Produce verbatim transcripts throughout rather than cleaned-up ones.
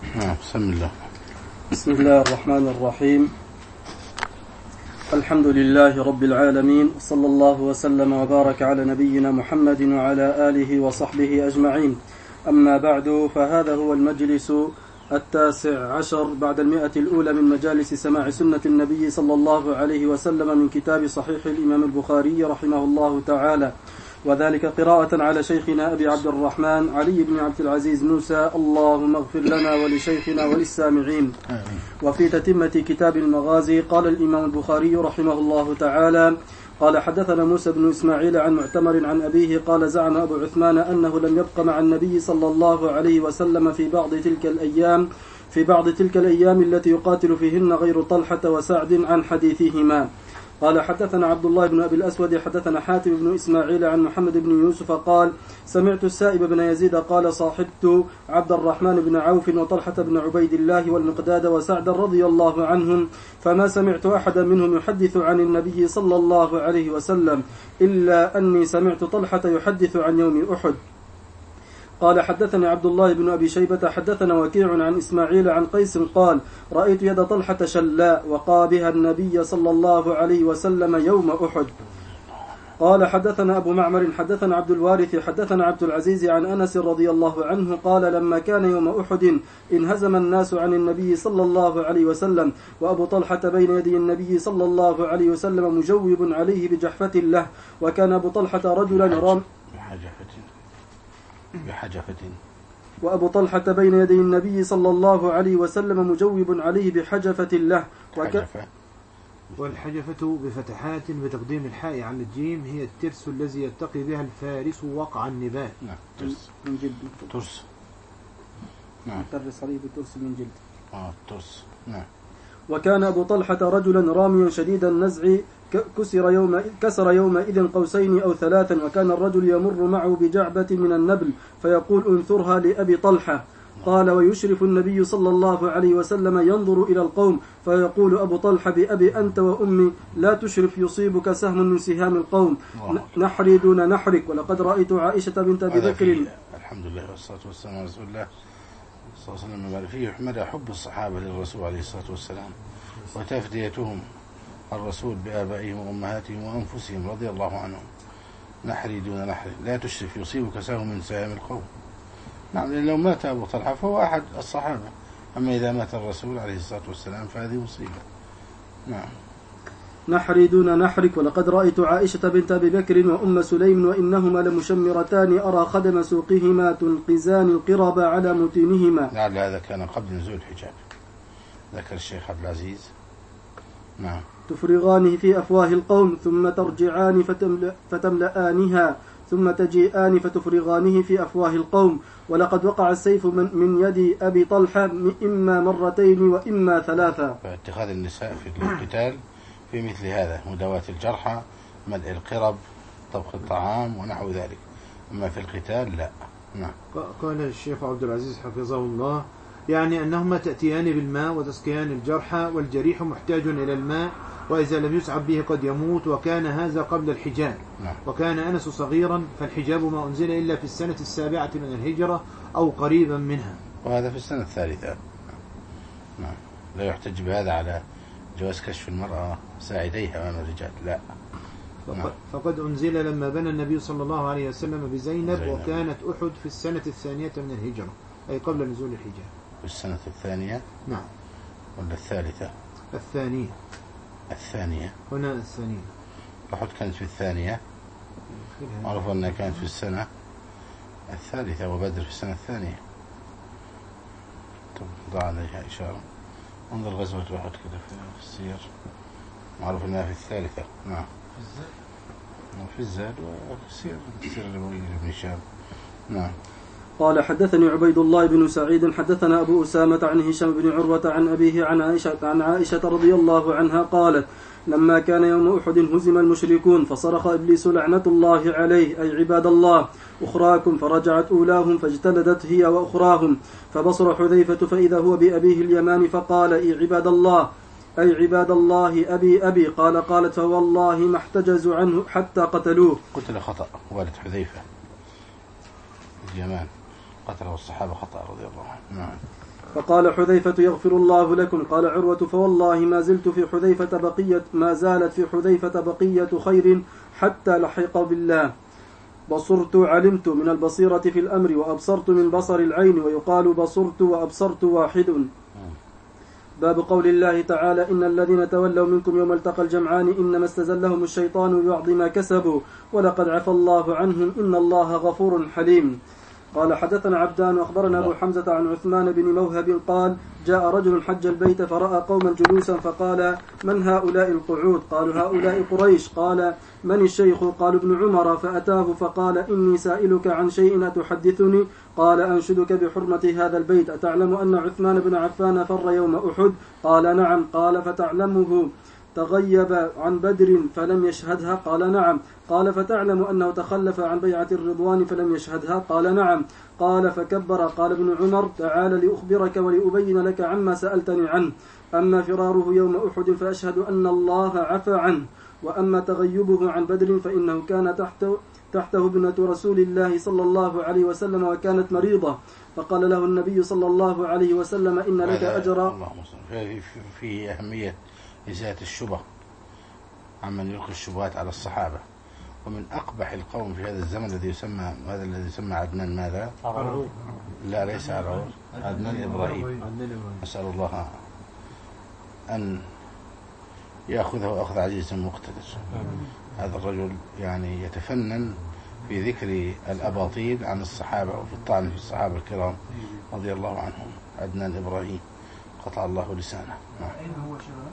بسم الله. بسم الله الرحمن الرحيم. الحمد لله رب العالمين، صلى الله وسلم وبارك على نبينا محمد وعلى آله وصحبه أجمعين. أما بعد، فهذا هو المجلس التاسع عشر بعد المئة الأولى من مجالس سماع سنة النبي صلى الله عليه وسلم من كتاب صحيح الإمام البخاري رحمه الله تعالى، وذلك قراءة على شيخنا أبي عبد الرحمن علي بن عبد العزيز موسى، اللهم اغفر لنا ولشيخنا وللسامعين. وفي تتمة كتاب المغازي قال الإمام البخاري رحمه الله تعالى: قال حدثنا موسى بن إسماعيل عن معتمر عن أبيه قال: زعم أبو عثمان أنه لم يبق مع النبي صلى الله عليه وسلم في بعض تلك الأيام في بعض تلك الأيام التي يقاتل فيهن غير طلحة وسعد عن حديثهما. قال حدثنا عبد الله بن أبي الأسود حدثنا حاتم بن إسماعيل عن محمد بن يوسف قال: سمعت السائب بن يزيد قال: صاحبت عبد الرحمن بن عوف وطلحة بن عبيد الله والمقداد وسعد رضي الله عنهم، فما سمعت أحدا منهم يحدث عن النبي صلى الله عليه وسلم إلا أني سمعت طلحة يحدث عن يوم أحد. قال حدثني عبد الله بن أبي شيبة حدثنا وكيع عن إسماعيل عن قيس قال: رأيت يد طلحة شلاء وقى بها النبي صلى الله عليه وسلم يوم أحد. قال حدثنا أبو معمر حدثنا عبد الوارث حدثنا عبد العزيز عن أنس رضي الله عنه قال: لما كان يوم أحد انهزم الناس عن النبي صلى الله عليه وسلم، وأبو طلحة بين يدي النبي صلى الله عليه وسلم مجوب عليه بجحفة له، وكان أبو طلحة رجلا رام بحجفة وأبو طلحة بين يدي النبي صلى الله عليه وسلم مجوب عليه بحجفة له. وك... والحجفة بفتحات بتقديم الحاء عن الجيم هي الترس الذي يتقي بها الفارس وقع النبال. نعم. ترس من جلد. ترس. نعم. ترس عليه بترس من جلد. آه ترس. نعم. وكان أبو طلحة رجلا راميا شديد النزع كسر يوم كسر يومئذ قوسين أو ثلاثا، وكان الرجل يمر معه بجعبة من النبل فيقول: انثرها لأبي طلحة. قال: ويشرف النبي صلى الله عليه وسلم ينظر إلى القوم فيقول أبو طلحة: بأبي أنت وأمي لا تشرف يصيبك سهم من سهام القوم، نحري دون نحرك. ولقد رأيت عائشة بنت أبي بكر. الحمد لله والصلاة والسلام على رسول الله صلى الله عليه وسلم. فيه حمد حب الصحابة للرسول عليه الصلاة والسلام وتفديتهم الرسول بآبائهم وأمهاتهم وأنفسهم رضي الله عنهم. نحري دون نحري لا تشرف يصيبك سهم من سهام القوم. نعم، لأن لو مات أبو طلحة فهو أحد الصحابة، أما إذا مات الرسول عليه الصلاة والسلام فهذه مصيبة. نعم. نحري دون نحرك. ولقد رأيت عائشة بنت أبي بكر وأم سليم وإنهما لمشمرتان أرى خدم سوقهما تنقزان القرب على متينهما. لعل هذا كان قبل نزول الحجاب، ذكر الشيخ عبد العزيز. نعم. تفرغانه في أفواه القوم ثم ترجعان فتملأ فتملآنها ثم تجيئان فتفرغانه في أفواه القوم. ولقد وقع السيف من, من يد أبي طلحة إما مرتين وإما ثلاثة. فاتخاذ النساء في القتال في مثل هذا، مداواة الجرحى، ملء القرب، طبخ الطعام ونحو ذلك، أما في القتال لا. نعم. قال الشيخ عبد العزيز حفظه الله: يعني أنهما تأتيان بالماء وتسقيان الجرحى، والجريح محتاج إلى الماء، وإذا لم يسعب به قد يموت، وكان هذا قبل الحجاب. نعم. وكان أنس صغيرا، فالحجاب ما أنزل إلا في السنة السابعة من الهجرة أو قريبا منها، وهذا في السنة الثالثة. نعم. لا يحتج بهذا على جواز كشف المرأة ساعديها أمام الرجال، لا. نعم. فقد أنزل لما بنى النبي صلى الله عليه وسلم بزينب، زينب. وكانت أحد في السنة الثانية من الهجرة، أي قبل نزول الحجاب. في السنة الثانية. نعم. ولا الثالثة؟ الثانية. الثانية. هنا الثانية. أحد كانت في الثانية، معروف أنها كانت في السنة الثالثة، وبدر في السنة الثانية. ضع عليها إشارة. انظر غزوة أحد كده في السير، معروف أنها في الثالثة. نعم. في الزاد. في الزاد وفي السير، السير النبوي لابن هشام. نعم. قال حدثني عبيد الله بن سعيد حدثنا أبو أسامة عن هشام بن عروة عن أبيه عن عائشة, عن عائشة رضي الله عنها قالت: لما كان يوم أحد هزم المشركون فصرخ إبليس لعنة الله عليه: أي عباد الله أخراكم، فرجعت أولاهم فاجتلدت هي وأخراهم، فبصر حذيفة فإذا هو بأبيه اليمان فقال: أي عباد الله أي عباد الله أبي أبي. قال قالت: فوالله ما احتجزوا عنه حتى قتلوه. قتل خطأ والد حذيفة اليمان، قتله الصحابة خطأ رضي الله عنه. نعم. فقال حذيفة يغفر الله لكم. قال عروة فوالله ما زلت في حذيفة بقية ما زالت في حذيفة بقية خير حتى لحق بالله. بصرت علمت من البصيرة في الأمر وأبصرت من بصر العين ويقال بصرت وأبصرت واحد. باب قول الله تعالى إن الذين تولوا منكم يوم التقى الجمعان إنما استزلهم الشيطان ببعض ما كسبوا ولقد عفى الله عنهم إن الله غفور حليم. قال حدثنا عبدان وأخبرنا أبو حمزة عن عثمان بن موهب قال جاء رجل حج البيت فرأى قوما جلوسا فقال من هؤلاء القعود؟ قالوا هؤلاء قريش. قال من الشيخ؟ قالوا ابن عمر. فأتاه فقال إني سائلك عن شيء أتحدثني؟ قال أنشدك بحرمة هذا البيت. أتعلم أن عثمان بن عفان فر يوم أحد؟ قال نعم. قال فتعلمه تغيب عن بدر فلم يشهدها؟ قال نعم. قال فتعلم أنه تخلف عن بيعة الرضوان فلم يشهدها؟ قال نعم. قال فكبر. قال ابن عمر تعال لأخبرك ولأبين لك عما سألتني عنه. أما فراره يوم أحد فأشهد أن الله عفى عنه، وأما تغيبه عن بدر فإنه كان تحته تحته ابنة رسول الله صلى الله عليه وسلم وكانت مريضة، فقال له النبي صلى الله عليه وسلم إن لك أجرا. فيه أهمية إزالة الشبه عمن يلقي الشبهات على الصحابة. ومن أقبح القوم في هذا الزمن الذي يسمى هذا الذي يسمى عدنان ماذا؟ عرعور. لا ليس عرعور، عدنان إبراهيم. أسأل الله أن يأخذه أخذ عزيز مقتدر. هذا الرجل يعني يتفنن في ذكر الأباطيل عن الصحابة وفي الطعن في الصحابة الكرام رضي الله عنهم. عدنان إبراهيم قطع الله لسانه. أين هو شباب؟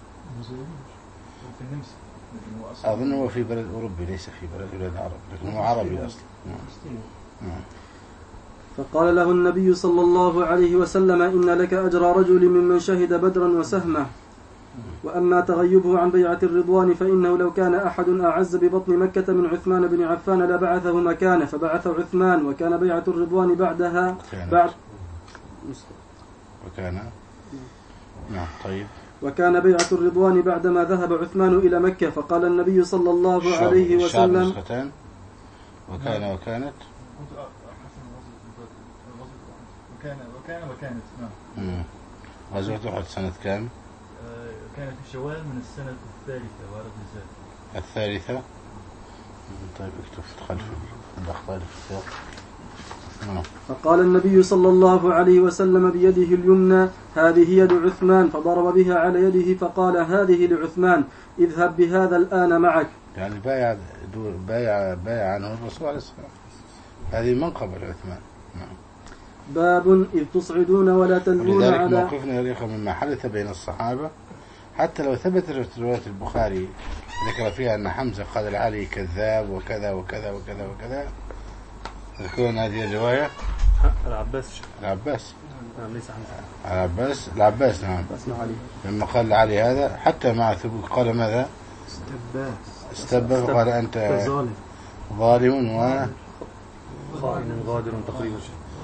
في النمسا. أظن هو في بلد أوروبي ليس في بلد بلاد عرب، لكن هو عربي أصلا. فقال له النبي صلى الله عليه وسلم إن لك أجر رجل ممن شهد بدرا وسهمه، وأما تغيبه عن بيعة الرضوان فإنه لو كان أحد أعز ببطن مكة من عثمان بن عفان لبعثه مكانه، فبعث عثمان وكان بيعة الرضوان بعدها بعد وكان نعم طيب وكان بيعة الرضوان بعدما ذهب عثمان إلى مكة. فقال النبي صلى الله عليه وسلم وكان وكانت وكان وكان وكانت نعم. غزوة أحد سنة كام؟ كانت في شوال من السنة الثالثة وارد نزال الثالثة. طيب اكتب خلف الأخطاء في السياق. فقال النبي صلى الله عليه وسلم بيده اليمنى هذه يد عثمان، فضرب بها على يده فقال هذه لعثمان اذهب بهذا الآن معك. يعني بايع بايع بايع عنه الرسول عليه الصلاة والسلام. هذه منقبة لعثمان. باب إذ تصعدون ولا تلوون على. ولذلك موقفنا يا إخوة مما حدث بين الصحابة، حتى لو ثبتت رواية البخاري ذكر فيها أن حمزة قال لعلي كذاب وكذا وكذا وكذا وكذا، ذكرون هذه الرواية. العباس العباس نعم ليس حمزة العباس العباس نعم لما قال لعلي هذا حتى مع ثبوت قال ماذا؟ استبى فقال أنت ظالم و خائن غادر تقريبا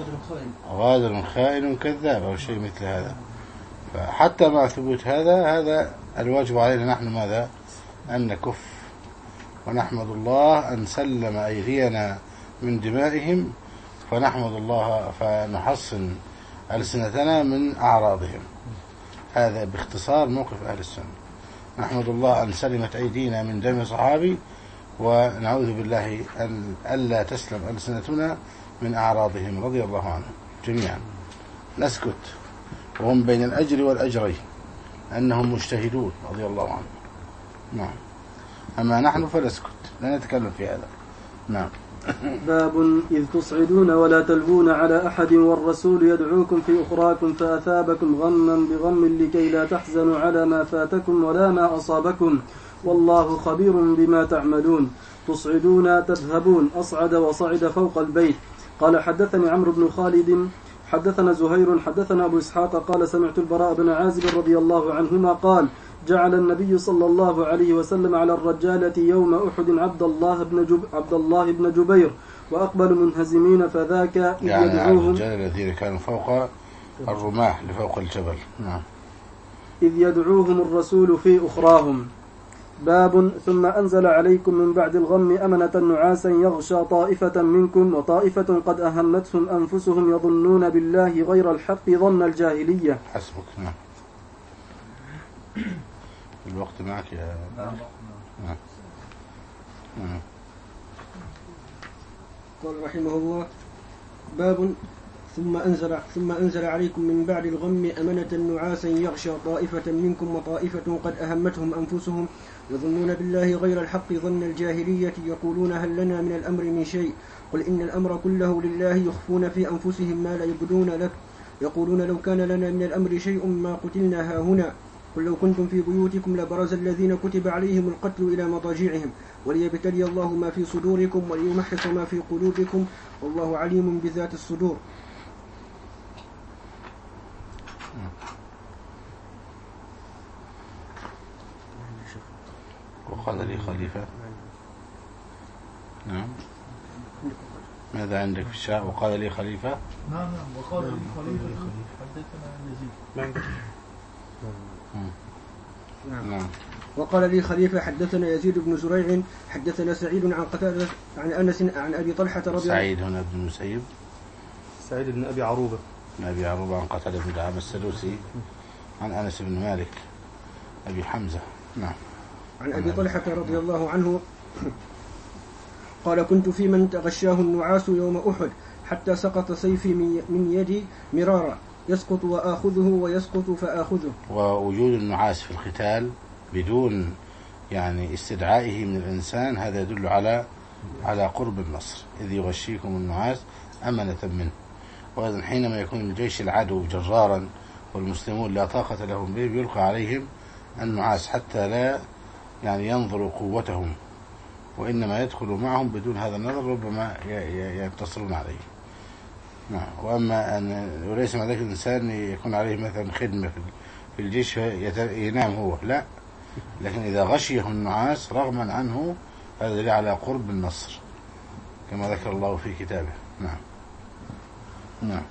غادر خائن كذاب أو شيء مثل هذا. فحتى مع ثبوت هذا هذا الواجب علينا نحن ماذا؟ أن نكف ونحمد الله أن سلم أيدينا من دمائهم، فنحمد الله فنحصن ألسنتنا من أعراضهم. هذا باختصار موقف أهل السنة. نحمد الله أن سلمت أيدينا من دم صحابي، ونعوذ بالله أن ألا تسلم ألسنتنا من أعراضهم رضي الله عنهم جميعا. نسكت وهم بين الأجر والأجرين أنهم مجتهدون رضي الله عنهم. نعم. أما نحن فنسكت لا نتكلم في هذا. نعم. باب إذ تصعدون ولا تلوون على أحد والرسول يدعوكم في أخراكم فأثابكم غما بغم لكي لا تحزنوا على ما فاتكم ولا ما أصابكم والله خبير بما تعملون. تصعدون تذهبون، أصعد وصعد فوق البيت. قال حدثني عمرو بن خالد حدثنا زهير حدثنا أبو إسحاق قال سمعت البراء بن عازب رضي الله عنهما قال جعل النبي صلى الله عليه وسلم على الرجالة يوم أحد عبد الله بن جب عبد الله بن جبير وأقبل منهزمين فذاك إذ يعني يدعوهم الرجال الذين كانوا فوق الرماح لفوق الجبل. نعم. إذ يدعوهم الرسول في أخراهم. باب ثم أنزل عليكم من بعد الغم أمنة نعاسا يغشى طائفة منكم وطائفة قد أهمتهم أنفسهم يظنون بالله غير الحق ظن الجاهلية. حسبك. نعم. الوقت معك يا نعم. نعم. قال رحمه الله: باب ثم أنزل ثم أنزل عليكم من بعد الغم أمنة نعاسا يغشى طائفة منكم وطائفة قد أهمتهم أنفسهم يظنون بالله غير الحق ظن الجاهلية يقولون هل لنا من الأمر من شيء قل إن الأمر كله لله يخفون في أنفسهم ما لا يبدون لك يقولون لو كان لنا من الأمر شيء ما قتلنا هاهنا قل لو كنتم في بيوتكم لبرز الذين كتب عليهم القتل إلى مضاجعهم وليبتلي الله ما في صدوركم وليمحص ما في قلوبكم والله عليم بذات الصدور. وقال لي خليفة. نعم. ماذا عندك في الشاء؟ وقال لي خليفة. نعم نعم. وقال لي خليفة حدثنا يزيد. نعم. وقال لي خليفة حدثنا يزيد بن زريع حدثنا سعيد عن قتادة عن أنس عن أبي طلحة رضي الله عنه. سعيد هنا بن المسيب. سعيد بن أبي عروبة. بن أبي عروبة عن قتادة بن دعامة السدوسي عن أنس بن مالك أبي حمزة. نعم. عن أبي طلحة رضي الله عنه قال كنت في من تغشاه النعاس يوم أحد حتى سقط سيفي من يدي مرارا يسقط وآخذه ويسقط فآخذه. ووجود النعاس في القتال بدون يعني استدعائه من الإنسان هذا يدل على على قرب النصر، إذ يغشيكم النعاس أمنة منه. وأيضا حينما يكون الجيش العدو جرارا والمسلمون لا طاقة لهم به يلقى عليهم النعاس حتى لا يعني ينظروا قوتهم، وإنما يدخلوا معهم بدون هذا النظر ربما ينتصرون عليه. نعم. وأما أن وليس مع ذلك الإنسان يكون عليه مثلا خدمة في الجيش ينام هو، لا، لكن إذا غشيه النعاس رغما عنه هذا دليل على قرب النصر كما ذكر الله في كتابه. نعم. نعم.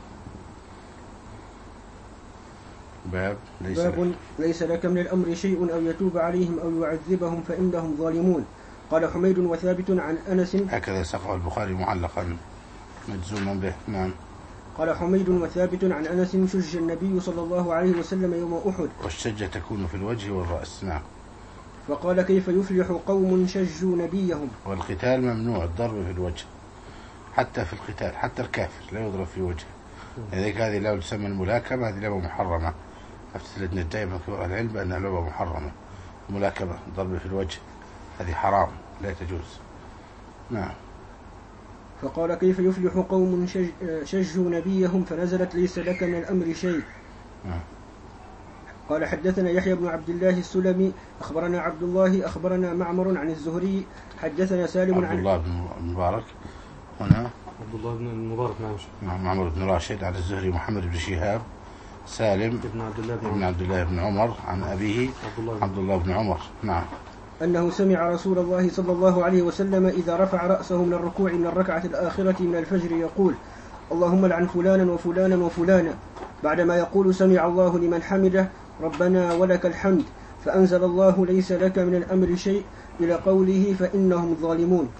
باب ليس, باب لك. ليس لك من الأمر شيء أو يتوب عليهم أو يعذبهم فإنهم ظالمون. قال حميد وثابت عن أنس. هكذا سقه البخاري معلقا مجزوما به. نعم. قال حميد وثابت عن أنس شج النبي صلى الله عليه وسلم يوم أحد. والشجة تكون في الوجه والرأس. نعم. فقال كيف يفلح قوم شجوا نبيهم. والقتال ممنوع الضرب في الوجه حتى في القتال، حتى الكافر لا يضرب في وجهه. لذلك هذه لعبة تسمى الملاكمة، هذه لعبة محرمة. أفتت لجنة دائما في كبار العلم بأنها لعبة محرمة. الملاكمة ضرب في الوجه هذه حرام لا تجوز. نعم. فقال كيف يفلح قوم شجوا نبيهم فنزلت ليس لك من الأمر شيء. نعم. قال حدثنا يحيى بن عبد الله السلمي أخبرنا عبد الله أخبرنا معمر عن الزهري حدثنا سالم عن عبد الله بن مبارك هنا عبد الله بن المبارك. نعم. معمر بن راشد عن الزهري محمد بن شهاب سالم ابن عبد الله بن عبد الله بن عمر عن أبيه عبد الله, عبد الله بن عمر. نعم. أنه سمع رسول الله صلى الله عليه وسلم إذا رفع رأسه من الركوع من الركعة الآخرة من الفجر يقول اللهم لعن فلانا وفلانا وفلانا بعدما يقول سمع الله لمن حمده ربنا ولك الحمد فأنزل الله ليس لك من الأمر شيء إلى قوله فإنهم ظالمون.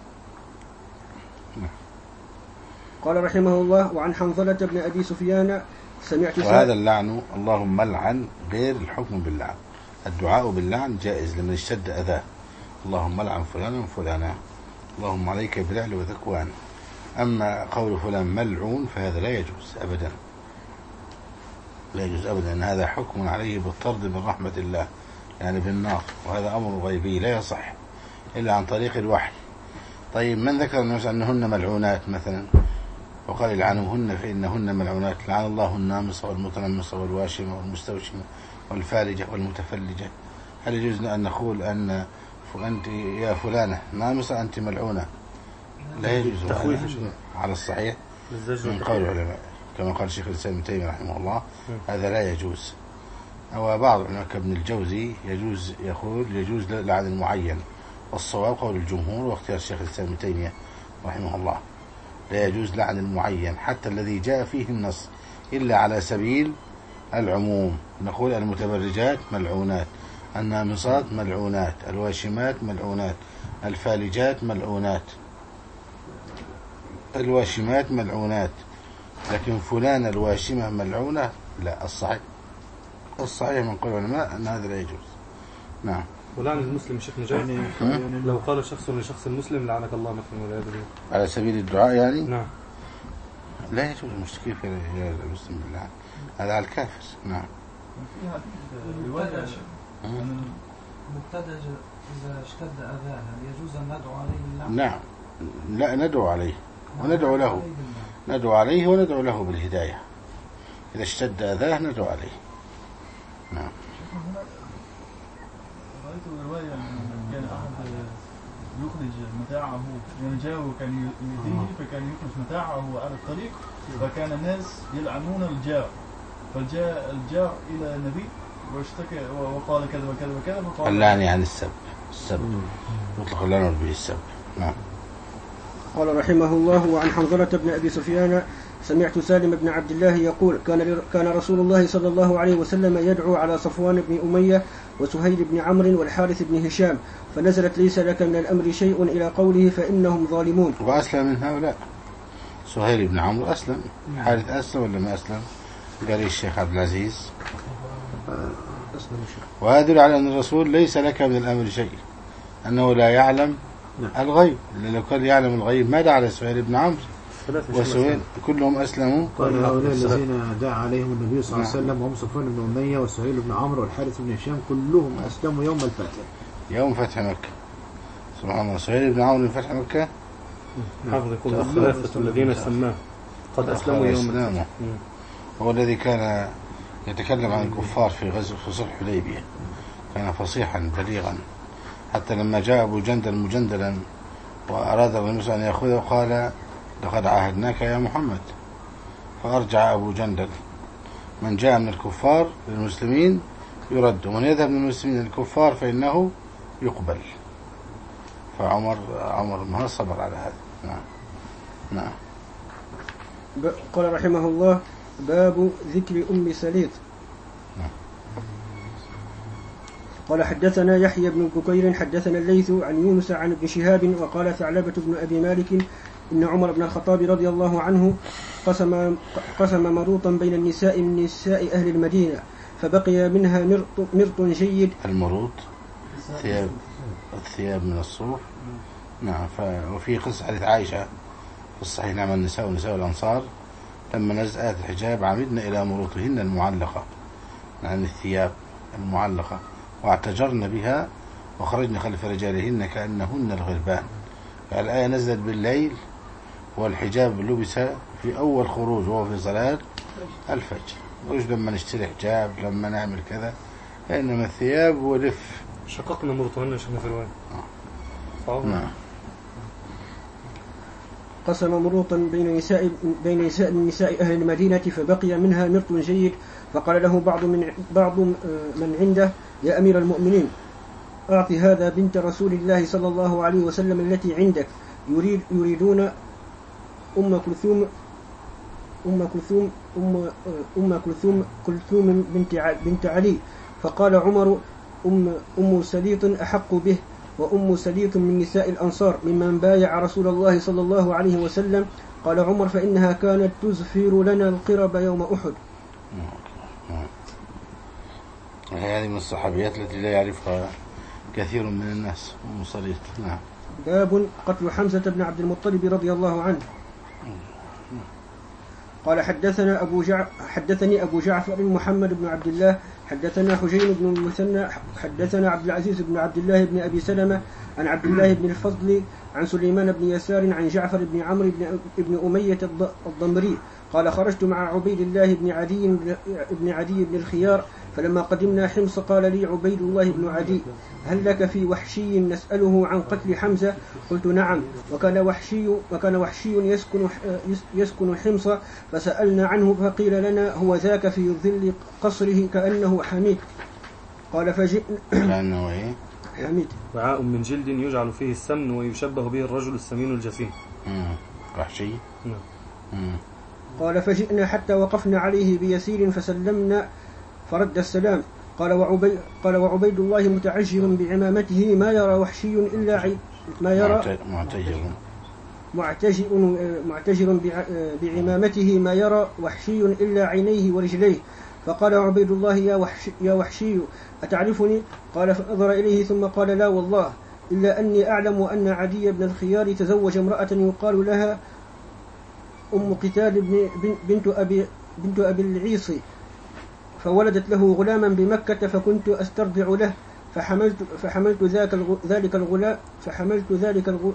قال رحمه الله وعن حنظلة بن أبي سفيان سمعت وهذا اللعن اللهم لعن غير الحكم باللعن. الدعاء باللعن جائز لمن اشتد أذاه، اللهم لعن فلانا وفلانا، اللهم عليك بلعل وذكوان. أما قول فلان ملعون فهذا لا يجوز أبدا، لا يجوز أبدا، أن هذا حكم عليه بالطرد من رحمة الله يعني بالنار، وهذا أمر غيبي لا يصح إلا عن طريق الوحي. طيب من ذكر أنهن ملعونات مثلا وقال لعنوهن فإنهن ملعونات، لعن الله النامصة والمتنمصة والواشمة والمستوشمة والفالجة والمتفلجة، هل يجوز أن نقول أن أنت يا فلانة نامصة أنت ملعونة؟ لا يجوز على الصحيح من قول العلماء كما قال الشيخ الإسلام ابن تيمية رحمه الله هذا لا يجوز. أو بعض العلماء كابن الجوزي يجوز يقول يجوز لعن المعين، والصواب قول الجمهور واختيار الشيخ الإسلام ابن تيمية رحمه الله لا يجوز لعن المعين حتى الذي جاء فيه النص إلا على سبيل العموم، نقول المتبرجات ملعونات، النامصات ملعونات، الواشمات ملعونات، الفالجات ملعونات. الواشمات ملعونات، لكن فلان الواشمة ملعونة لا. الصحيح الصحيح من قول العلماء أن هذا لا يجوز. نعم. ولعن المسلم شيخ نجاح يعني لو قال شخص لشخص المسلم لعنك الله مثلا والعياذ بالله على سبيل الدعاء يعني. نعم. لا يجوز. مش كيف يا المسلم بالله، هذا على الكافر. نعم. في حديث رواية أن المبتدع إذا اشتد أذاه هل يجوز أن ندعو عليه باللعن؟ نعم. لا ندعو عليه وندعو له، ندعو عليه وندعو له بالهداية. إذا اشتد أذاه ندعو عليه. نعم. رأيت رواية أن كان أحد يخرج متاعه يعني جاءه كان يديه فكان يخرج متاعه على الطريق، فكان الناس يلعنون الجار، فجاء الجار إلى النبي واشتكى وقال كذا وكذا وكذا، فقال اللعن يعني السب، السب يطلق اللعن به السب. نعم. قال رحمه الله: وعن حنظلة بن أبي سفيان سمعت سالم بن عبد الله يقول: كان كان رسول الله صلى الله عليه وسلم يدعو على صفوان بن أمية وسهيل بن عمرو والحارث بن هشام، فنزلت: ليس لك من الأمر شيء إلى قوله فإنهم ظالمون. وأسلم من هؤلاء سهيل بن عمرو أسلم. حارث أسلم ولا ما أسلم؟ قال الشيخ عبد العزيز وهذا على أن الرسول ليس لك من الأمر شيء، أنه لا يعلم الغيب. لو كان يعلم الغيب ما دعا على سهيل بن عمرو وسهيل كلهم أسلموا. قال هؤلاء الذين دعا عليهم النبي صلى الله عليه وسلم وهم صفوان بن أمية وسهيل بن عمرو والحارث بن هشام كلهم أسلموا يوم الفتح، يوم فتح مكة. سبحان الله. سهيل بن عمرو فتح مكة حافظ يقول الثلاثة الذين سماه قد أسلموا يوم الفتح. هو الذي كان يتكلم عن الكفار في غزو في صلح حديبية، كان فصيحا بليغا، حتى لما جاء أبو جندل مجندلا وأراد النبي أن يأخذه قال: لقد عاهدناك يا محمد. فأرجع أبو جندل: من جاء من الكفار للمسلمين يرد، ومن يذهب من المسلمين للكفار فإنه يقبل. فعمر عمر ما صبر على هذا. نعم. نعم. قال رحمه الله: باب ذكر أم سليط. قال حدثنا يحيى بن بكير حدثنا الليث عن يونس عن ابن شهاب وقال ثعلبة بن أبي مالك إن عمر بن الخطاب رضي الله عنه قسم قسم مروطا بين النساء من نساء أهل المدينة، فبقي منها مرط, مرط جيد. المروط ثياب الثياب من الصوف. نعم. وفي قصة حديث عائشة في الصحيح: نعم النساء ونساء الأنصار لما نزأت الحجاب عمدنا إلى مروطهن المعلقة، يعني الثياب المعلقة، واعتجرن بها وخرجن خلف رجالهن كأنهن الغربان. فالآية نزلت بالليل والحجاب لبس في أول خروج وهو في صلاة الفجر. مش لما نشتري حجاب لما نعمل كذا، إنما الثياب ولف. شققنا مرطهن شفنا في الرواية. آه. نعم. قسم مروطا بين نساء بين نساء النساء أهل المدينة فبقي منها مرط جيد، فقال له بعض من بعض من عنده: يا أمير المؤمنين، أعطي هذا بنت رسول الله صلى الله عليه وسلم التي عندك، يريد يريدون أم كلثوم أم كلثوم أم أم كلثوم كلثوم بنت بنت علي. فقال عمر: أم أم سليط أحق به، وأم سليط من نساء الأنصار ممن بايع رسول الله صلى الله عليه وسلم. قال عمر: فإنها كانت تزفر لنا القرب يوم أحد. هذه من الصحابيات التي لا يعرفها كثير من الناس. أم سليط. نعم. باب قتل حمزة بن عبد المطلب رضي الله عنه. قال حدثنا أبو جع... حدثني أبو جعفر محمد بن عبد الله حدثنا حجين بن المثنى حدثنا عبد العزيز بن عبد الله بن أبي سلمة عن عبد الله بن الفضل عن سليمان بن يسار عن جعفر بن عمرو بن, بن أمية الضمري قال: خرجت مع عبيد الله بن عدي بن عدي بن الخيار، فلما قدمنا حمص قال لي عبيد الله بن عدي: هل لك في وحشي نسأله عن قتل حمزة؟ قلت: نعم. وكان وحشي وكان وحشي يسكن يسكن حمص، فسألنا عنه فقيل لنا: هو ذاك في ظل قصره كأنه حميد. قال: فجئنا كأنه إيه؟ حميد. وعاء من جلد يجعل فيه السمن ويشبه به الرجل السمين الجسيم. وحشي. نعم. قال: فجئنا حتى وقفنا عليه بيسير فسلمنا فرد السلام. قال وعبيد, قال وعبيد الله متعجل بعمامته ما يرى وحشي إلا عي ما يرى معتجر معتجر معتجر بعمامته ما يرى وحشي إلا عينيه ورجليه. فقال عبيد الله يا وحشي, يا وحشي أتعرفني؟ قال فنظر إليه ثم قال لا والله إلا أني أعلم أن عدي بن الخيار تزوج امرأة يقال لها أم قتال بنت أبي, بنت أبي العيص فولدت له غلاما بمكة فكنت أسترضع له فحملت, فحملت ذاك ذلك الغلام فحملت ذلك الغلام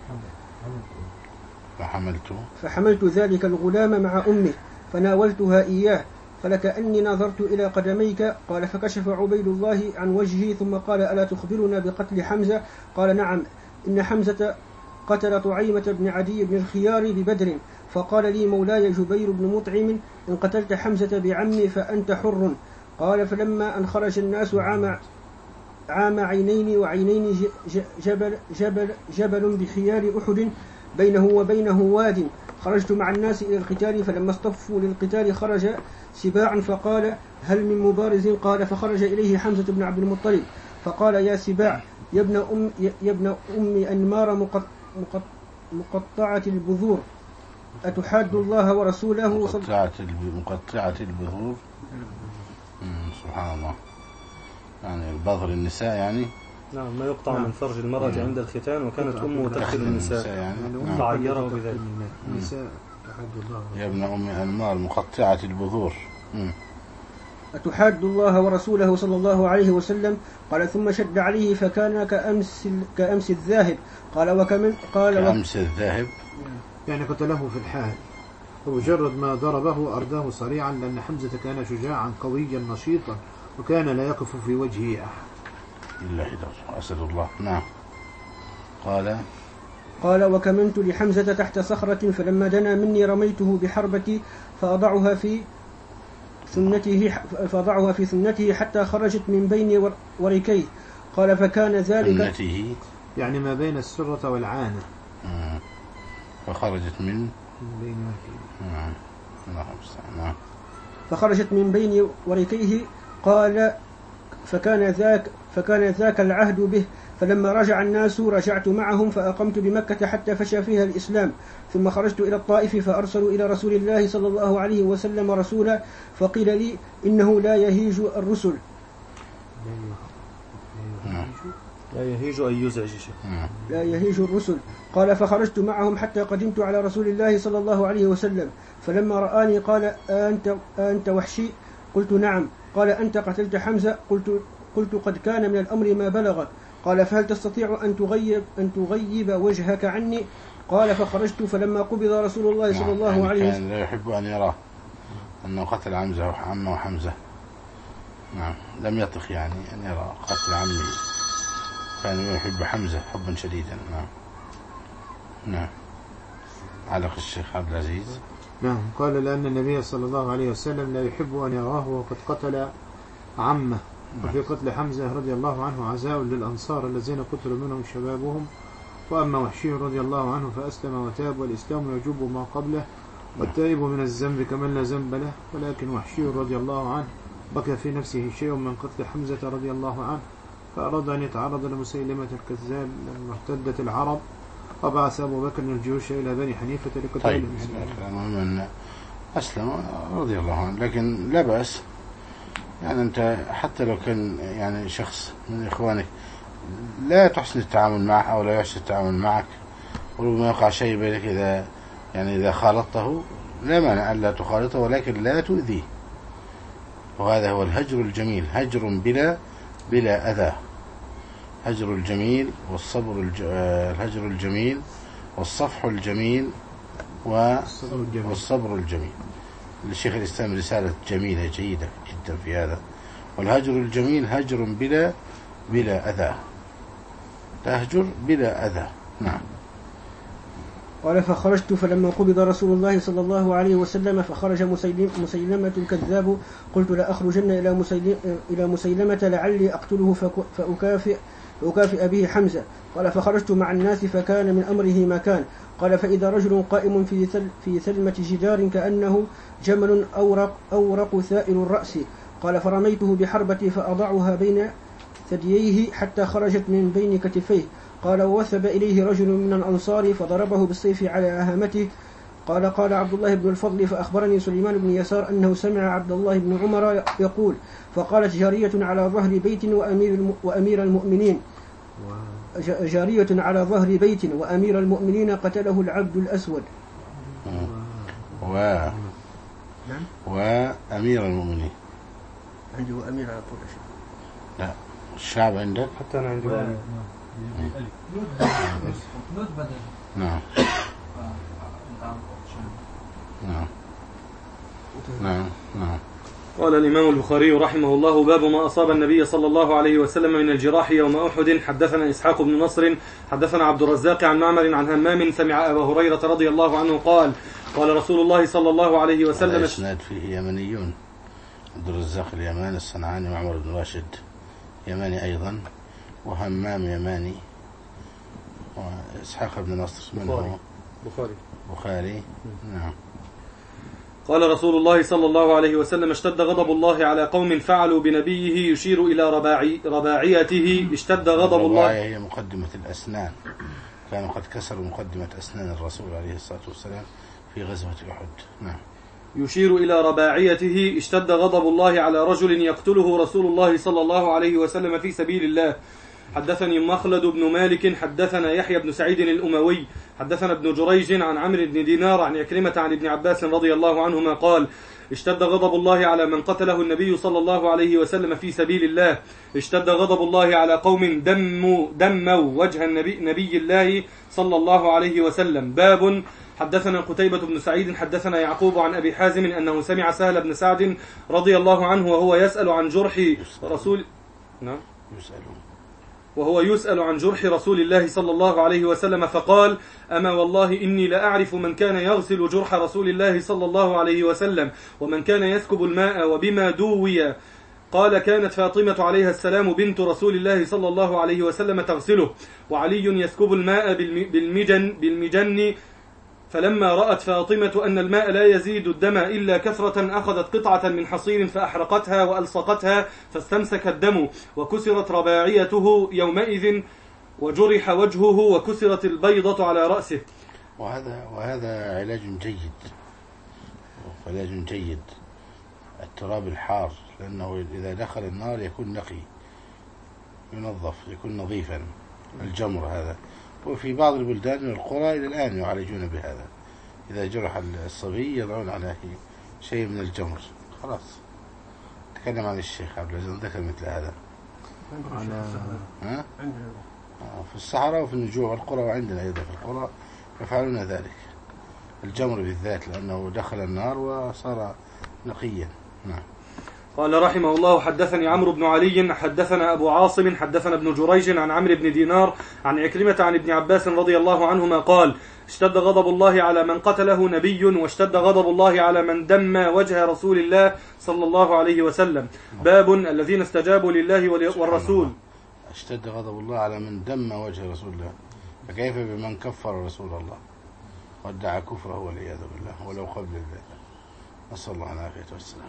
فحملت فحملت ذلك الغلام مع أمه فناولتها إياه فلكأني نظرت إلى قدميك. قال فكشف عبيد الله عن وجهه ثم قال ألا تخبرنا بقتل حمزة؟ قال نعم إن حمزة قتل طعيمة بن عدي بن الخيار ببدر. فقال لي مولاي جبير بن مطعم إن قتلت حمزة بعمي فأنت حر. قال فلما أن خرج الناس عام عام عينين وعينين جبل, جبل, جبل بخيار أحد بينه وبينه واد خرجت مع الناس إلى القتال فلما اصطفوا للقتال خرج سباع فقال هل من مبارز؟ قال فخرج إليه حمزة بن عبد المطلب فقال يا سباع يا ابن أم يا ابن أم أنمار مقطعة البذور أتحاد الله ورسوله مقطعة مقطعة البذور. سبحان الله، يعني البذر النساء يعني نعم ما يقطع من فرج المرأة نعم. عند الختان وكانت أمه تقتل النساء يعني فعيره بذلك. النساء يا ابن أم أنمار مقطعة البذور. أتحاد الله ورسوله صلى الله عليه وسلم. قال ثم شد عليه فكان كأمس كأمس الذاهب. قال وكمن قال كأمس الذاهب يعني قتله في الحال ومجرد ما ضربه أرداه صريعا لأن حمزة كان شجاعا قويا نشيطا وكان لا يقف في وجهه أحد إلا حدث أسد الله. نعم. قال قال وكمنت لحمزة تحت صخرة فلما دنا مني رميته بحربتي فأضعها في ثنته فأضعها في ثنته حتى خرجت من بين وركيه. قال فكان ذلك ثنته يعني ما بين السرة والعانة فخرجت من بين وركيه. نعم. فخرجت من بين وركيه. قال فكان ذاك فكان ذاك العهد به. فلما رجع الناس رجعت معهم فأقمت بمكة حتى فشى فيها الإسلام. ثم خرجت إلى الطائف فأرسلوا إلى رسول الله صلى الله عليه وسلم رسولا فقيل لي إنه لا يهيج الرسل. لا يهيج أي يزعج لا يهيج الرسل. قال فخرجت معهم حتى قدمت على رسول الله صلى الله عليه وسلم فلما رآني قال أنت, أنت وحشي؟ قلت نعم. قال أنت قتلت حمزة؟ قلت, قلت قد كان من الأمر ما بلغ. قال فهل تستطيع أن تغيب, أن تغيب وجهك عني؟ قال فخرجت فلما قبض رسول الله صلى الله يعني عليه وسلم كان لا يحب أن يراه أنه قتل حمزة وعمه وحمزة. نعم لم يطق يعني أن يرى قتل عمه، كان يحب حمزة حبا شديدا. نعم. نعم. علق الشيخ عبد العزيز. نعم. قال لأن النبي صلى الله عليه وسلم لا يحب أن يراه وقد قتل عمه. وفي قتل حمزة رضي الله عنه عزاء للأنصار الذين قتلوا منهم شبابهم. وأما وحشي رضي الله عنه فأسلم وتاب والإسلام يجوب ما قبله والتائب من الذنب كمن لا ذنب له. ولكن وحشي رضي الله عنه بكى في نفسه شيء من قتل حمزة رضي الله عنه فأراد أن يتعرض لمسيلمة الكذاب لما ارتدت العرب وبعث أبو بكر الجيوش إلى بني حنيفة لقتال طيب المسلمين. المهم أن أسلم رضي الله عنه، لكن لا بأس يعني أنت حتى لو كان يعني شخص من إخوانك لا تحسن التعامل معه أو لا يحسن التعامل معك وربما يقع شيء بينك إذا يعني إذا خالطته لا مانع ألا تخالطه ولكن لا تؤذيه. وهذا هو الهجر الجميل، هجر بلا بلا أذى. هجر الجميل والصبر الج... الهجر الجميل والصفح الجميل والصبر الجميل. للشيخ الإسلام رسالة جميلة جيدة جدا في هذا. والهجر الجميل هجر بلا بلا أذى، تهجر بلا أذى. نعم. قال فخرجت فلما قبض رسول الله صلى الله عليه وسلم فخرج مسيلم مسيلمة الكذاب. قلت لا أخرجن إلى مسيلمة, إلى مسيلمة لعلي أقتله فأكافئ, فأكافئ به حمزة. قال فخرجت مع الناس فكان من أمره ما كان. قال فإذا رجل قائم في في ثلمة جدار كأنه جمل أورق, أورق ثائر الرأس. قال فرميته بحربتي فأضعها بين ثدييه حتى خرجت من بين كتفيه. قال ووثب إليه رجل من الأنصار فضربه بالسيف على هامته. قال قال عبد الله بن الفضل فأخبرني سليمان بن يسار أنه سمع عبد الله بن عمر يقول فقالت جارية على ظهر بيت وأمير, وأمير المؤمنين جارية على ظهر بيت وأمير المؤمنين قتله العبد الأسود. و وأمير المؤمنين عندي وأمير على طول شيء. لا الشعب عندك حتى أنا عندي وأمير. نعم نعم نعم نعم. قال الإمام البخاري رحمه الله: باب ما أصاب النبي صلى الله عليه وسلم من الجراح يوم أحد. حدثنا إسحاق بن نصر حدثنا عبد الرزاق عن معمر عن همام سمع أبا هريرة رضي الله عنه قال قال رسول الله صلى الله عليه وسلم. الإسناد فيه يمنيون: عبد الرزاق اليمان، الصنعاني معمر بن راشد يماني أيضا، وهمام يماني، وإسحاق بن نصر منه بخاري بخاري. نعم. قال رسول الله صلى الله عليه وسلم: اشتد غضب الله على قوم فعلوا بنبيه، يشير إلى رباعي رباعيته. اشتد غضب الله. هي مقدمة الأسنان، كانوا قد كسروا مقدمة أسنان الرسول عليه الصلاة والسلام في غزوة أحد. نعم. يشير إلى رباعيته. اشتد غضب الله على رجل يقتله رسول الله صلى الله عليه وسلم في سبيل الله. حدثني مخلد بن مالك حدثنا يحيى بن سعيد الأموي حدثنا ابن جريج عن عمرو بن دينار عن عكرمة عن ابن عباس رضي الله عنهما قال: اشتد غضب الله على من قتله النبي صلى الله عليه وسلم في سبيل الله. اشتد غضب الله على قوم دموا دموا وجه النبي نبي الله صلى الله عليه وسلم. باب. حدثنا قتيبة بن سعيد حدثنا يعقوب عن أبي حازم أنه سمع سهل بن سعد رضي الله عنه وهو يسأل عن جرح رسول نعم يسألون وهو يسأل عن جرح رسول الله صلى الله عليه وسلم فقال: أما والله إني لأعرف من كان يغسل جرح رسول الله صلى الله عليه وسلم ومن كان يسكب الماء وبما دوي. قال: كانت فاطمة عليها السلام بنت رسول الله صلى الله عليه وسلم تغسله، وعلي يسكب الماء بالمجن, بالمجن فلما رأت فاطمة أن الماء لا يزيد الدم إلا كثرة أخذت قطعة من حصير فأحرقتها وألصقتها فاستمسك الدم، وكسرت رباعيته يومئذ وجرح وجهه وكسرت البيضة على رأسه. وهذا وهذا علاج جيد، علاج جيد التراب الحار، لأنه إذا دخل النار يكون نقي، ينظف، يكون نظيفا. الجمر هذا، وفي بعض البلدان والقرى إلى الآن يعالجون بهذا. إذا جرح الصبي يضعون عليه شيء من الجمر. خلاص. تكلم عن الشيخ عبد العزيز ذكر مثل هذا. ها؟ في الصحراء وفي النجوع والقرى، وعندنا أيضا في القرى يفعلون ذلك، الجمر بالذات، لأنه دخل النار وصار نقيا. نعم. قال رحمه الله: حدثني عمرو بن علي حدثنا أبو عاصم حدثنا ابن جريج عن عمرو بن دينار عن عكرمة عن ابن عباس رضي الله عنهما قال: اشتد غضب الله على من قتله نبي، واشتد غضب الله على من دم وجه رسول الله صلى الله عليه وسلم. باب. الذين استجابوا لله والرسول. اشتد غضب الله على من دم وجه رسول الله، فكيف بمن كفر رسول الله وادعى كفره والعياذ بالله ولو قبل ذلك. نسأل الله العافية والسلام.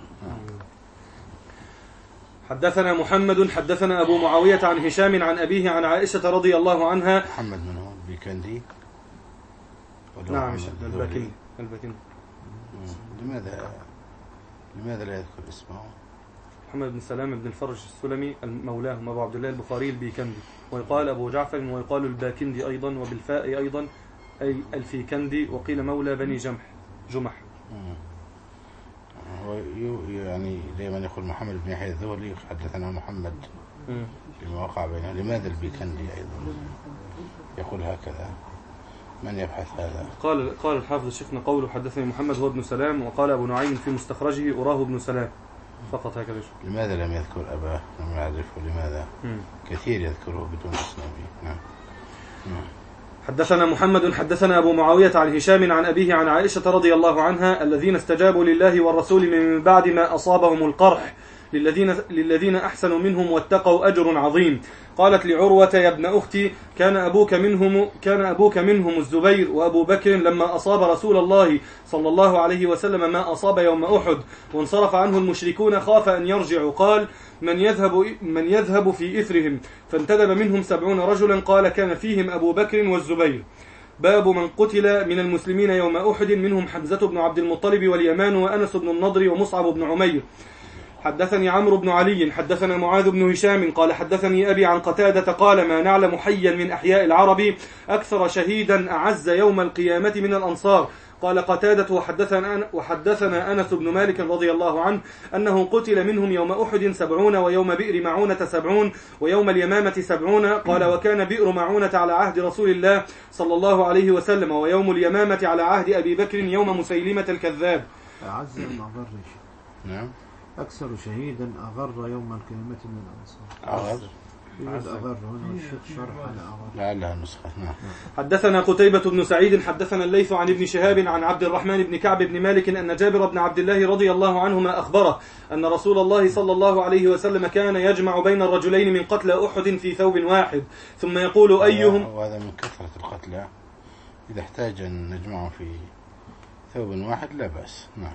حدثنا محمد حدثنا أبو معاوية عن هشام عن أبيه عن عائشة رضي الله عنها. محمد من هو؟ البيكندي؟ نعم الباكندي. الباكندي. لماذا لماذا لا يذكر اسمه؟ محمد بن سلام بن الفرج السلمي مولاه أبو عبد الله البخاري البيكندي، ويقال أبو جعفر ويقال الباكندي أيضا، وبالفاء أيضا أي الفيكندي، وقيل مولى بني جمح جمح. يعني دائما يقول محمد بن يحيى الذهلي حدثنا محمد لما وقع بينه. لماذا البيكندي أيضا يقول هكذا؟ من يبحث هذا؟ قال قال الحافظ الشيخنا قوله حدثني محمد هو ابن سلام، وقال أبو نعيم في مستخرجه أراه ابن سلام فقط هكذا. لماذا لم يذكر أباه؟ لم يعرفه. لماذا؟ مم. كثير يذكره بدون اسمه. نعم. نعم. حدثنا محمد حدثنا أبو معاوية عن هشام عن أبيه عن عائشة رضي الله عنها: الذين استجابوا لله والرسول من بعد ما أصابهم القرح للذين, للذين أحسنوا منهم واتقوا أجر عظيم. قالت لعروة يا ابن أختي كان أبوك منهم, كان أبوك منهم الزبير وأبو بكر لما أصاب رسول الله صلى الله عليه وسلم ما أصاب يوم أحد وانصرف عنه المشركون خاف أن يرجعوا قال من يذهب, من يذهب في إثرهم فانتدب منهم سبعون رجلا قال كان فيهم أبو بكر والزبير. باب من قتل من المسلمين يوم أحد منهم حمزة بن عبد المطلب واليمان وأنس بن النضر ومصعب بن عمير. حدثني عمرو بن علي حدثنا معاذ بن هشام قال حدثني أبي عن قتادة قال ما نعلم حيا من أحياء العرب أكثر شهيدا أعز يوم القيامة من الأنصار. قال قتادة وحدثنا, وحدثنا أنس بن مالك رضي الله عنه أنه قتل منهم يوم أحد سبعون ويوم بئر معونة سبعون ويوم اليمامة سبعون. قال وكان بئر معونة على عهد رسول الله صلى الله عليه وسلم ويوم اليمامة على عهد أبي بكر يوم مسيلمة الكذاب. أعز أغر نعم أكثر شهيدا أغر يوم القيامة من الأنصار. أغر يوجد أغر هنا والشيخ شرح على أغر لعلها نسخة. نعم. حدثنا قتيبة بن سعيد حدثنا الليث عن ابن شهاب عن عبد الرحمن بن كعب بن مالك أن جابر بن عبد الله رضي الله عنهما أخبره أن رسول الله صلى الله عليه وسلم كان يجمع بين الرجلين من قتلى أحد في ثوب واحد ثم يقول أيهم. وهذا من كثرة القتلى إذا احتاج أن نجمعه في ثوب واحد لا بأس. نعم.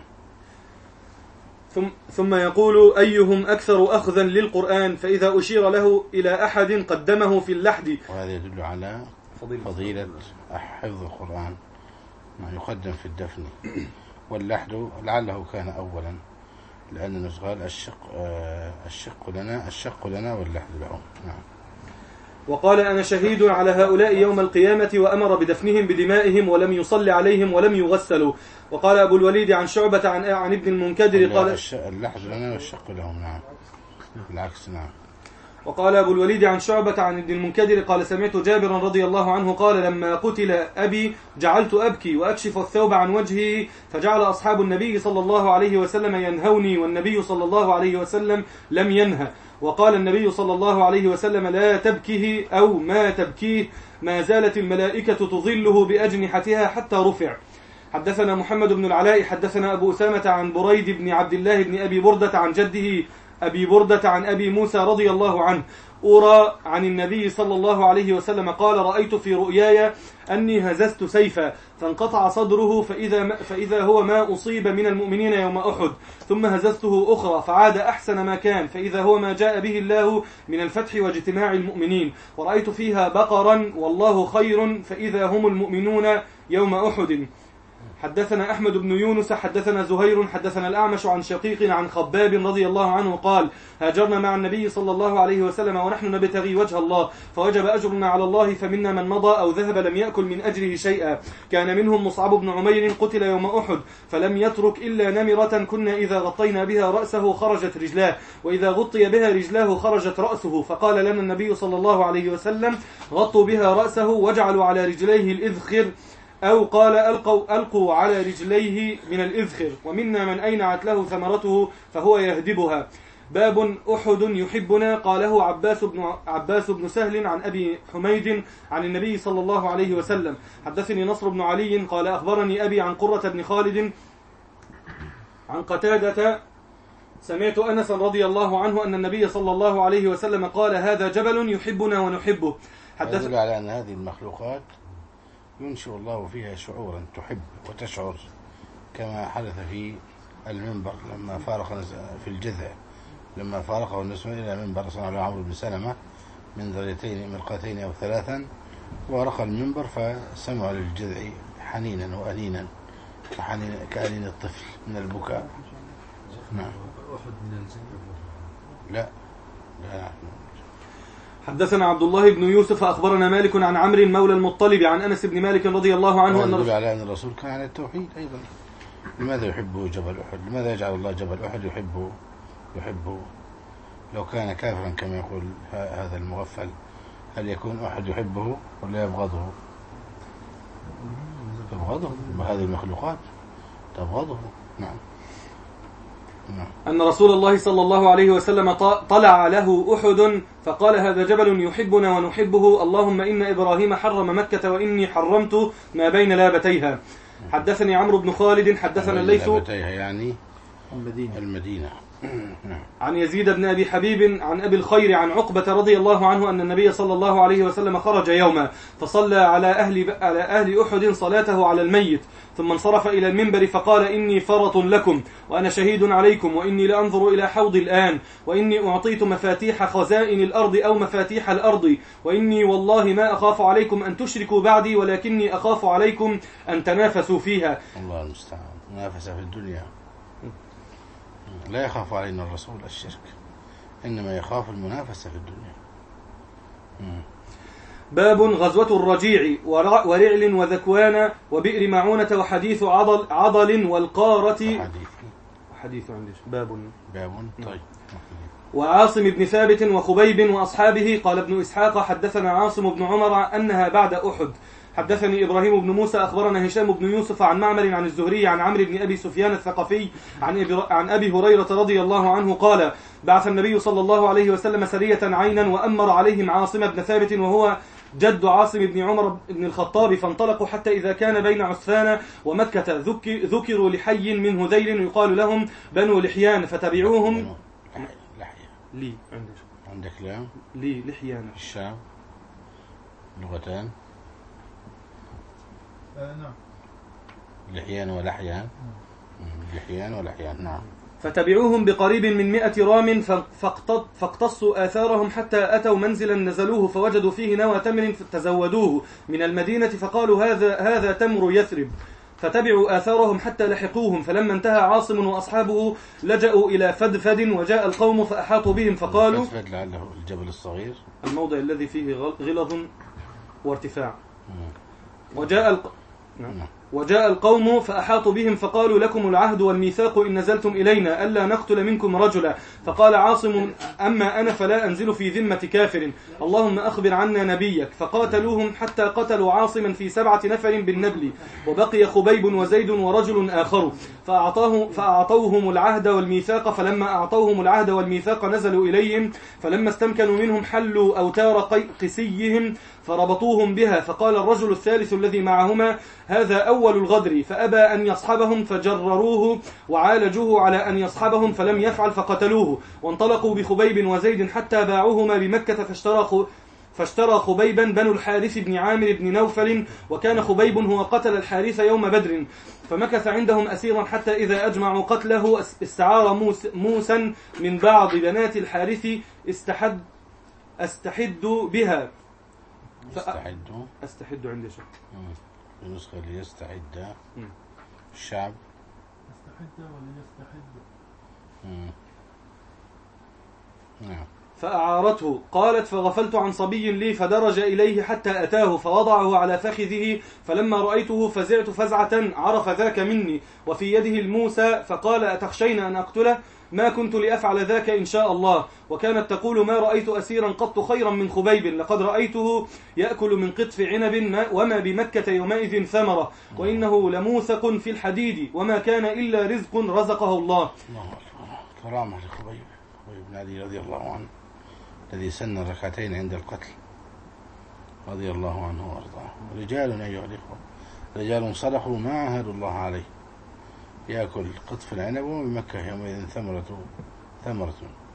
ثم, ثم يقول أيهم أكثر أخذا للقرآن فإذا أشير له إلى أحد قدمه في اللحد. وهذا يدل على فضيلة, فضيلة حفظ القرآن ما يقدم في الدفن. واللحد لعله كان أولا لأن نسغال الشق, الشق لنا الشق لنا واللحد لهم. نعم. وقال أنا شهيد على هؤلاء يوم القيامة وأمر بدفنهم بدمائهم ولم يصلي عليهم ولم يغسلوا. وقال أبو الوليد عن شعبة عن, عن ابن المنكدر قال اللحد لنا والشق لهم. نعم بالعكس. نعم. وقال أبو الوليد عن شعبة عن ابن المنكدر قال سمعت جابرا رضي الله عنه قال لما قتل أبي جعلت أبكي وأكشف الثوب عن وجهه فجعل أصحاب النبي صلى الله عليه وسلم ينهوني والنبي صلى الله عليه وسلم لم ينهى. وقال النبي صلى الله عليه وسلم لا تبكيه أو ما تبكيه ما زالت الملائكة تظله بأجنحتها حتى رفع. حدثنا محمد بن العلاء حدثنا أبو أسامة عن بريد بن عبد الله بن أبي بردة عن جده أبي بردة عن أبي موسى رضي الله عنه أرى عن النبي صلى الله عليه وسلم قال رأيت في رؤياي أني هززت سيفا فانقطع صدره فإذا, فإذا هو ما أصيب من المؤمنين يوم أحد ثم هززته أخرى فعاد أحسن ما كان فإذا هو ما جاء به الله من الفتح واجتماع المؤمنين ورأيت فيها بقرا والله خير فإذا هم المؤمنون يوم أحد. حدثنا أحمد بن يونس حدثنا زهير حدثنا الأعمش عن شقيق عن خباب رضي الله عنه قال هاجرنا مع النبي صلى الله عليه وسلم ونحن نبتغي وجه الله فوجب أجرنا على الله فمنا من مضى أو ذهب لم يأكل من أجره شيئا. كان منهم مصعب بن عمير قتل يوم أحد فلم يترك إلا نمرة كنا إذا غطينا بها رأسه خرجت رجلاه وإذا غطي بها رجلاه خرجت رأسه فقال لنا النبي صلى الله عليه وسلم غطوا بها رأسه واجعلوا على رجليه الإذخر أو قال ألقوا, ألقوا على رجليه من الإذخر ومنا من أينعت له ثمرته فهو يهدبها. باب أحد يحبنا قاله عباس بن, عباس بن سهل عن أبي حميد عن النبي صلى الله عليه وسلم. حدثني نصر بن علي قال أخبرني أبي عن قرة بن خالد عن قتادة سمعت أنس رضي الله عنه أن النبي صلى الله عليه وسلم قال هذا جبل يحبنا ونحبه. يدل على أن هذه المخلوقات ينشئ الله فيها شعورا تحب وتشعر كما حدث في المنبر لما فارق في الجذع لما فارقه النسوة إلى المنبر صنع له عمرو بن سلمة من ذريتين مرقتين أو ثلاثا ورق المنبر فسمع للجذع حنينا وأنينا كأنين الطفل من البكاء. نعم. لا لا. حدثنا عبد الله بن يوسف أخبرنا مالك عن عمرو مولى المطلب عن أنس بن مالك رضي الله عنه أن يدل على أن الرسول كان على التوحيد أيضا. لماذا يحبه جبل أحد؟ لماذا يجعل الله جبل أحد يحبه يحبه لو كان كافرا كما يقول هذا المغفل هل يكون أحد يحبه ولا يبغضه؟ تبغضه بهذه المخلوقات تبغضه. نعم. أن رسول الله صلى الله عليه وسلم طلع له أحد فقال هذا جبل يحبنا ونحبه اللهم إن إبراهيم حرم مكة وإني حرمت ما بين لابتيها. حدثني عمرو بن خالد حدثنا الليث لابتيها يعني المدينة, المدينة. عن يزيد بن أبي حبيب عن أبي الخير عن عقبة رضي الله عنه أن النبي صلى الله عليه وسلم خرج يوما فصلى على أهل, على أهل أحد صلاته على الميت ثم انصرف إلى المنبر فقال إني فرط لكم وأنا شهيد عليكم وإني لأنظر إلى حوض الآن وإني أعطيت مفاتيح خزائن الأرض أو مفاتيح الأرض وإني والله ما أخاف عليكم أن تشركوا بعدي ولكني أخاف عليكم أن تنافسوا فيها. الله المستعان. منافسة في الدنيا. لا يخاف علينا الرسول الشرك، إنما يخاف المنافسة في الدنيا. م. باب غزوة الرجيع ورعل وذكوان وبئر معونة وحديث عضل, عضل والقارة وحديث وحديث عندي باب باب طيب. وعاصم بن ثابت وخبيب وأصحابه. قال ابن إسحاق حدثنا عاصم بن عمر أنها بعد أحد. حدثني إبراهيم بن موسى أخبرنا هشام بن يوسف عن معمر عن الزهري عن عمرو بن أبي سفيان الثقفي عن, عن أبي هريرة رضي الله عنه قال بعث النبي صلى الله عليه وسلم سرية عينا وأمر عليهم عاصم بن ثابت وهو جد عاصم بن عمر بن الخطاب فانطلقوا حتى إذا كان بين عسفان ومكة ذكروا لحي من هذيل يقال لهم بنو لحيان فتبعوهم. لحيان لي عندك عندك لا لي لحيان الشام لغتان. آه نعم. لحيان ولحيان. لحيان ولحيان نعم. فتبعوهم بقريب من مئة رام فاقتصوا آثارهم حتى أتوا منزلا نزلوه فوجدوا فيه نوى تمر فتزودوه من المدينة فقالوا هذا هذا تمر يثرب فتبعوا آثارهم حتى لحقوهم فلما انتهى عاصم وأصحابه لجأوا إلى فدفد وجاء القوم فأحاطوا بهم فقالوا فدفد لعله الجبل الصغير الموضع الذي فيه غلظ وارتفاع. وجاء الق... نعم. وجاء القوم فأحاطوا بهم فقالوا لكم العهد والميثاق إن نزلتم إلينا ألا نقتل منكم رجلا. فقال عاصم أما أنا فلا أنزل في ذمة كافر اللهم أخبر عنا نبيك. فقاتلوهم حتى قتلوا عاصما في سبعة نفر بالنبل وبقي خبيب وزيد ورجل آخر فأعطاه فأعطوهم العهد والميثاق فلما أعطوهم العهد والميثاق نزلوا إليهم فلما استمكنوا منهم حلوا أوتار قسيهم فربطوهم بها. فقال الرجل الثالث الذي معهما هذا أول الغدر فأبى أن يصحبهم فجرروه وعالجوه على أن يصحبهم فلم يفعل فقتلوه وانطلقوا بخبيب وزيد حتى باعوهما بمكة فاشترى فاشترى خبيبا بنو الحارث بن عامر بن نوفل وكان خبيب هو قتل الحارث يوم بدر فمكث عندهم أسيرا حتى إذا أجمعوا قتله استعار موس موسى من بعض بنات الحارث استحد استحد بها استحد استحد عندي شيء النسخة اللي يستعد الشعب استحد ولا يستحد نعم. فأعارته قالت فغفلت عن صبي لي فدرج إليه حتى أتاه فوضعه على فخذه فلما رأيته فزعت فزعة عرف ذاك مني وفي يده الموسى فقال أتخشين أن أقتله ما كنت لأفعل ذاك إن شاء الله. وكانت تقول ما رأيت أسيرا قط خيرا من خبيب لقد رأيته يأكل من قطف عنب وما بمكة يومئذ ثمرة وإنه لموثق في الحديد وما كان إلا رزق رزقه الله. الله أكبر. كرامة لخبيب خبيب بن علي رضي الله عنه الذي سن الركعتين عند القتل رضي الله عنه وارضاه. رجال أيها الإخوة رجال صدقوا ما عاهدوا الله عليه يأكل قطف العنب وبمكة يومئذ ثمرة ثمرة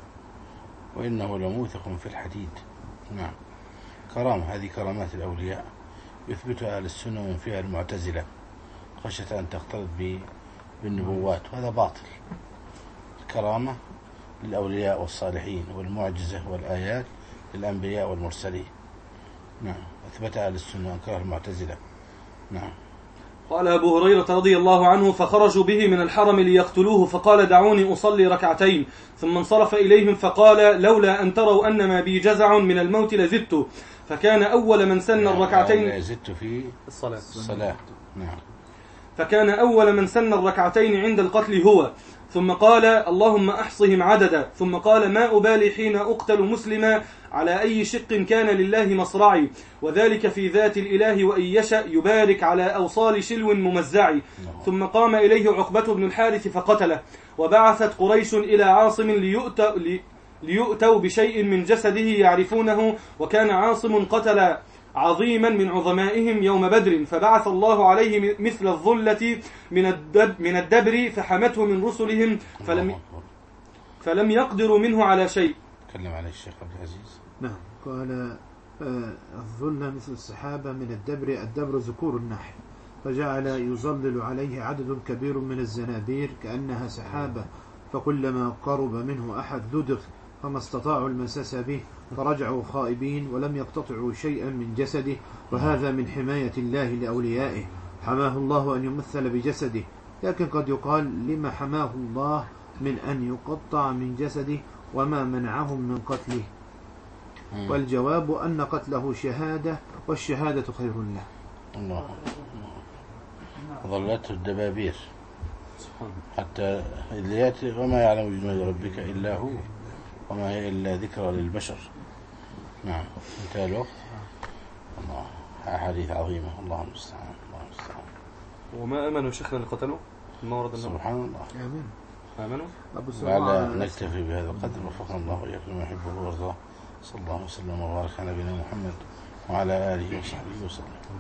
وإنه لموثق في الحديد. نعم. كرامة هذه كرامات الأولياء يثبتها أهل السنة ومن فيها المعتزلة خشية أن تختلط بالنبوات وهذا باطل. الكرامة للأولياء والصالحين والمعجزة والآيات للأنبياء والمرسلين. نعم. أثبتها أهل السنة وأنكرها المعتزلة. نعم. قال أبو هريرة رضي الله عنه فخرجوا به من الحرم ليقتلوه فقال دعوني أصلي ركعتين ثم انصرف إليهم فقال لولا أن تروا أن ما بي جزع من الموت لزدت. فكان أول من سن الركعتين زدت في الصلاة. الصلاة. نعم. فكان أول من سن الركعتين عند القتل هو ثم قال اللهم أحصهم عددا ثم قال ما أبالي حين أقتل مسلما على أي شق كان لله مصرعي وذلك في ذات الإله وإن يشأ يبارك على أوصال شلو ممزعي. ثم قام إليه عقبة بن الحارث فقتله. وبعثت قريش إلى عاصم ليؤتوا, ليؤتوا بشيء من جسده يعرفونه وكان عاصم قتل عظيما من عظمائهم يوم بدر فبعث الله عليه مثل الظلة من الدبر فحمته من رسلهم فلم فلم يقدروا منه على شيء. تكلم عليه الشيخ عبد العزيز. نعم. قال آه الظل مثل السحابة من الدبر، الدبر ذكور النحل، فجعل يظلل عليه عدد كبير من الزنابير كأنها سحابة، فكلما قرب منه أحد لدغ فما استطاعوا المساس به فرجعوا خائبين ولم يقتطعوا شيئا من جسده، وهذا من حماية الله لأوليائه، حماه الله أن يمثل بجسده. لكن قد يقال لما حماه الله من أن يقطع من جسده وما منعهم من قتله؟ والجواب أن قتله شهادة، والشهادة خير له. الله. ظلته الدبابير حتى اللي يأتي وما يعلم جنود ربك إلا هو وما هي إلا ذكرى للبشر. نعم. انتهى الوقت. الله. أحاديث عظيمة. الله المستعان. الله المستعان. وما آمنوا شيخنا اللي قتلوا ما ورد النبي. سبحان الله. آمين. آمنوا. وعلى نكتفي بهذا القدر وفقنا الله وإياكم يحبه ويرضاه. صلى الله وسلم وبارك على نبينا محمد وعلى آله وصحبه وسلم.